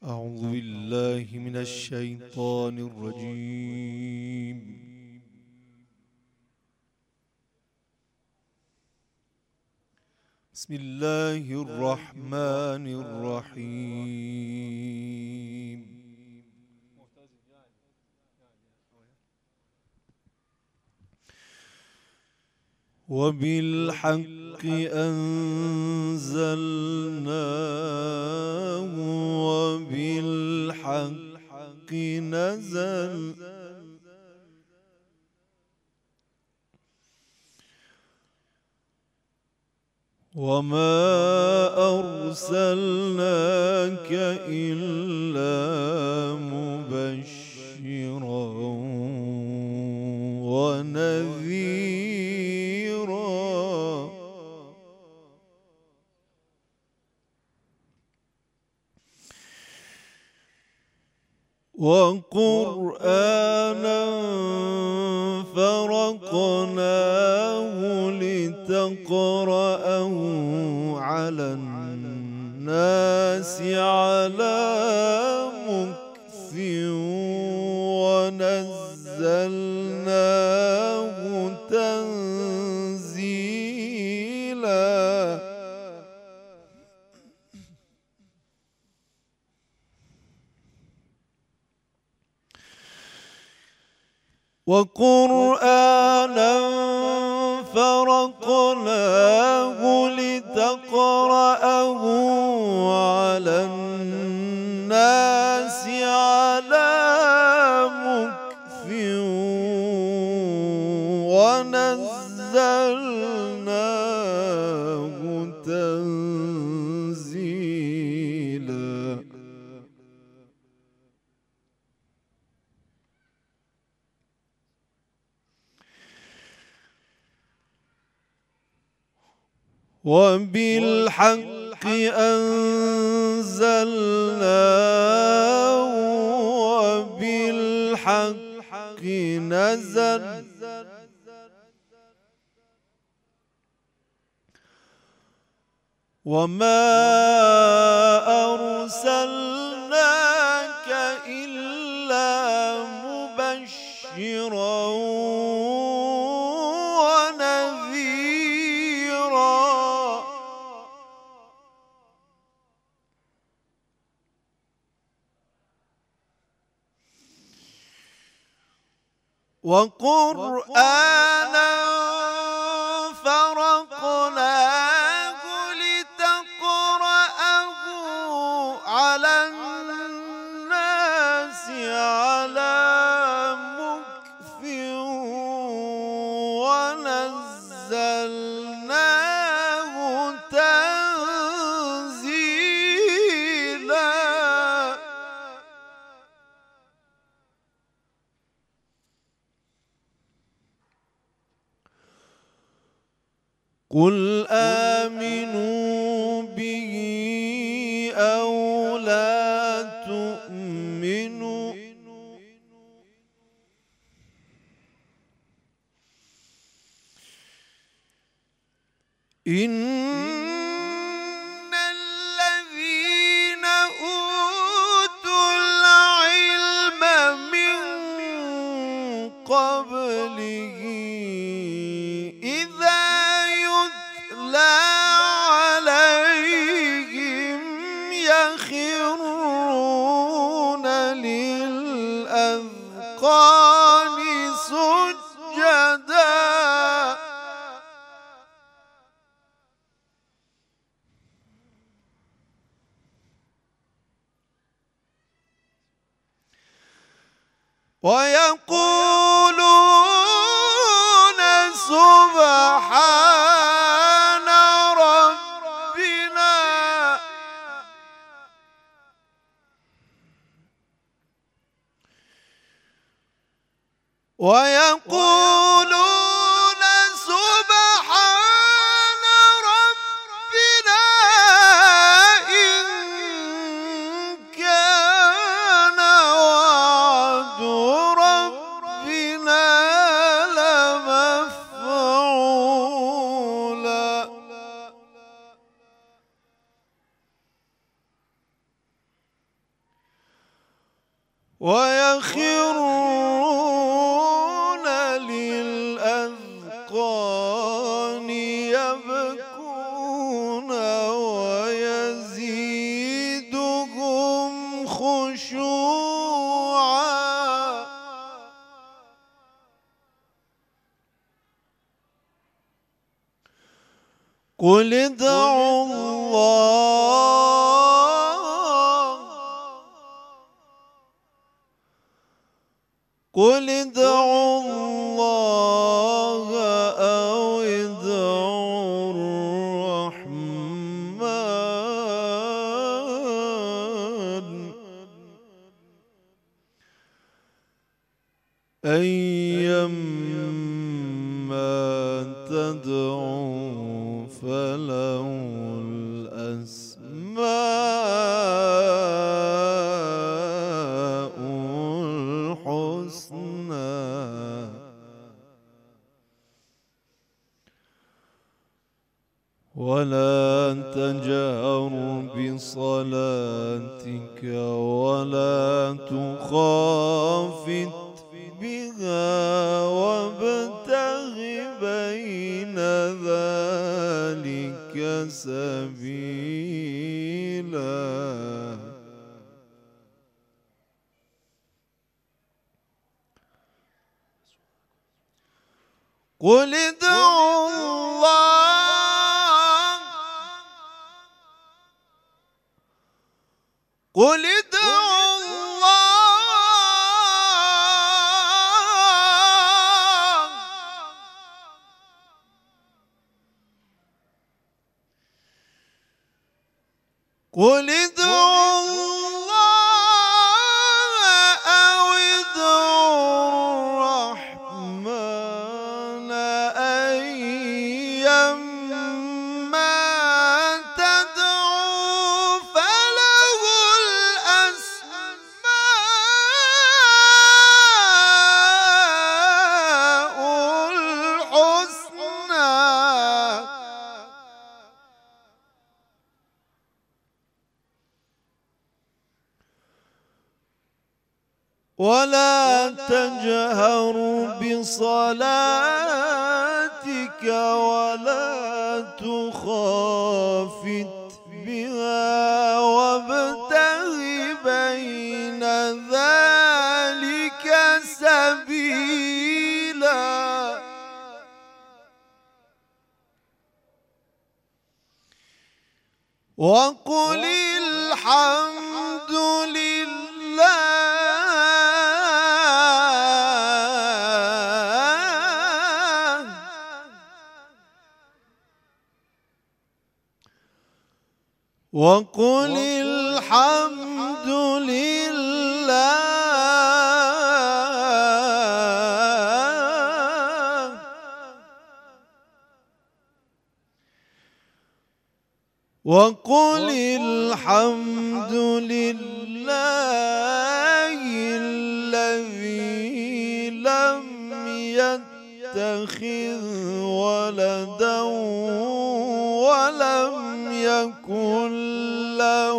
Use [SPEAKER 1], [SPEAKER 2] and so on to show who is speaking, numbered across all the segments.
[SPEAKER 1] أعوذ بالله من الشيطان الرجيم. بسم الله الرحمن الرحيم. وبالحق أنزلناه وبالحق نزل وما أرسلناك إلا مبشرا ونذيرا وقرآنا فرقناه لتقرأه على الناس على مكث ونزلناه تنزيلا. وقرآنا فرقناه لتقرأه على الناس على مكث ونزلناه تنزيلا. وبالحق أنزلناه وبالحق نزل وما أرسلناك إلا مبشرا ونذيرا. وقرآنا فرقناه لتقرأه على الناس على مكث ونزلناه تنزيلا. قل آمنوا به أو لا تؤمنوا إن الذين أوتوا العلم من قبله إذا يتلى عليهم يخرون للأذقان سجدا. ويقولون سبحان ربنا ويقولون سبحان ربنا إن كان وعد ربنا لمفعولا. ويخرون للأذقان يبكون ويزيدهم خشوعا. قل ادعوا الله، قل ادعوا الله أو ادعوا الرحمن أيما تدعوا فله الأسماء الحسنى. ولا تجهر بصلاتك ولا تخافت بها وابتغ بين ذلك سبيلا. قل ادعوا الله، قل ادعوا الله، قل ادعوا الله أو ادعوا الرحمن أيما تدعوا فله الأسماء الحسنى. ولا تجهر بصلاتك ولا تخافت بها وابتغ بين ذلك سبيلا. وقل الحمد لله، وقل الحمد لله، وقل الحمد لله الذي لم يتخذ ولدا ولم يكن له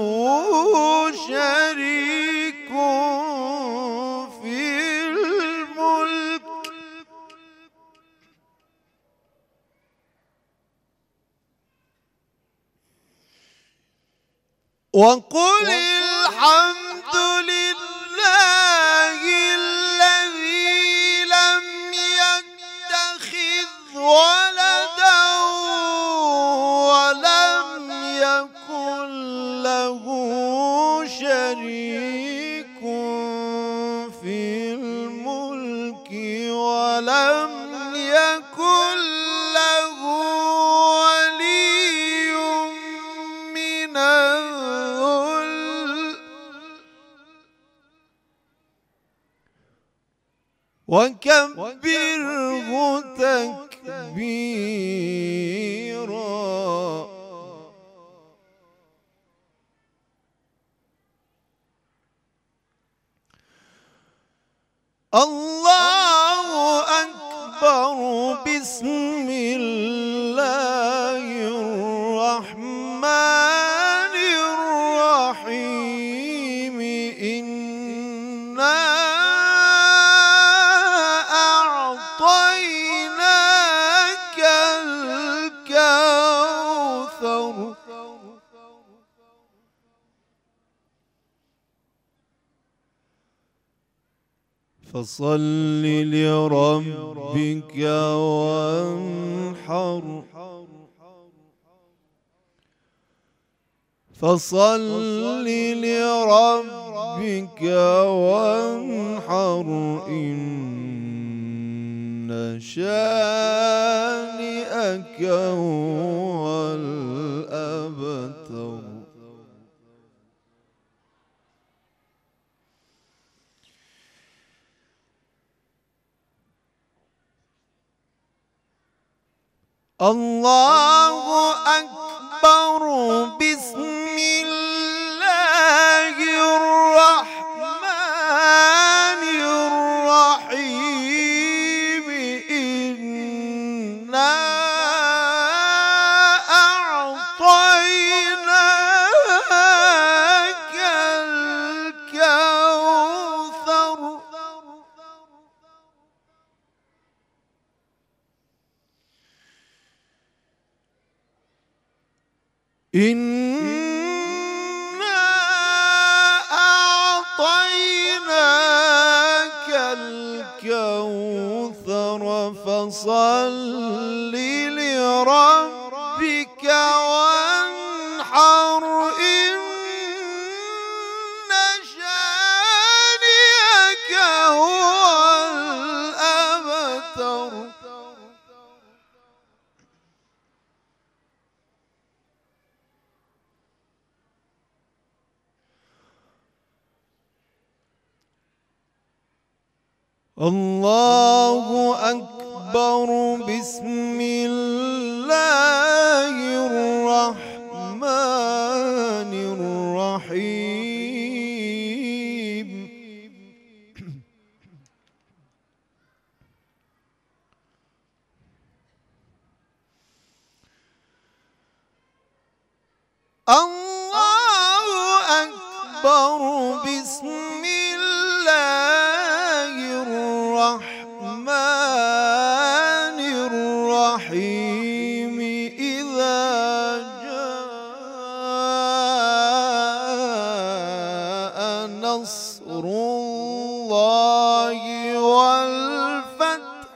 [SPEAKER 1] شريك في الملك وقل الحمد لله الذي لم يتخذ ولدا ولم يكن له شريك في الملك ولم يكن له ولي من الذل وكبره تكبيرا. الله أكبر. بسم الله الرحمن الرحيم. إنا فصل لربك وانحر فصل لربك وانحر إن شانئك هو الأبتر. الله أكبر. بسم الله الرحمن الرحيم. إنا أعطيناك الكوثر. إنا أعطيناك الكوثر فصل لربك وانحر إن شانئك هو الأبتر. الله أكبر. بسم الله الرحمن الرحيم. الله أكبر. بسم الله الرحمن الرحيم. إذا جاء نصر الله والفتح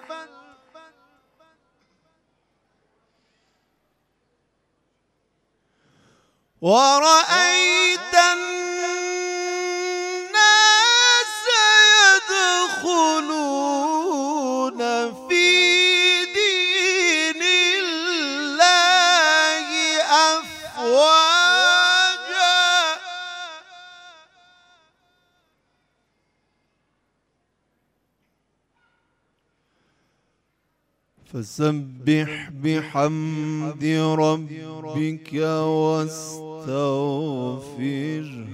[SPEAKER 1] ورأيت الناس يدخلون في دين الله أفواجا. فسبح بحمد ربك واستغفره.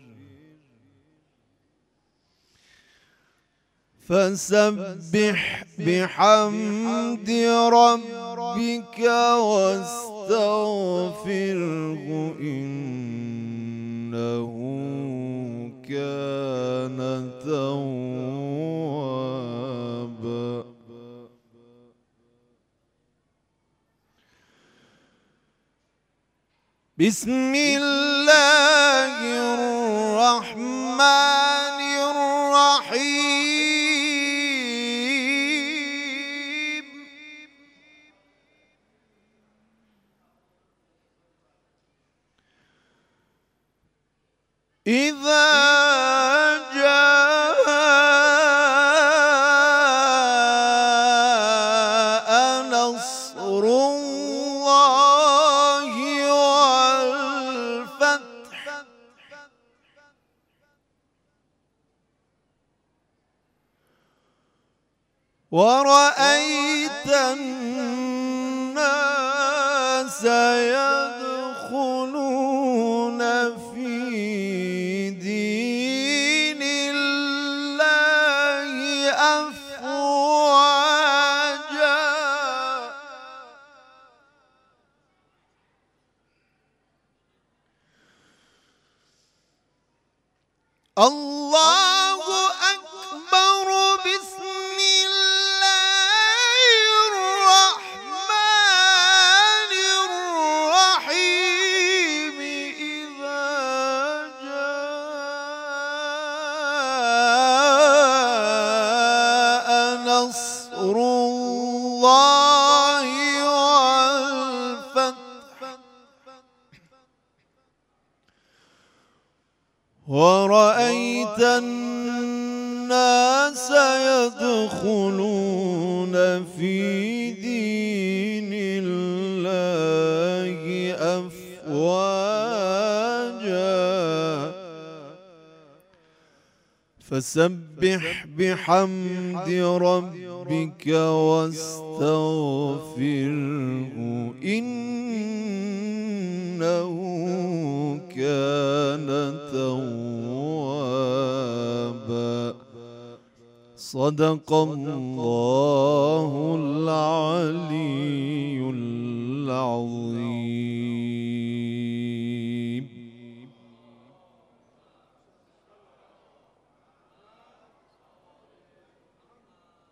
[SPEAKER 1] فسبح بحمد ربك واستغفره إنه كان توابا. بسم الله الرحمن الرحيم. إذا جاء نصر الله والفتح ورأيت الناس يدخلون في دين الله أفواجا. الله أكبر. بسم الله الرحمن الرحيم. إذا جاء ورأيت الناس يدخلون في دين الله أفواجا فسبح بحمد ربك واستغفره إنه كان توابا. صدق الله العلي العظيم.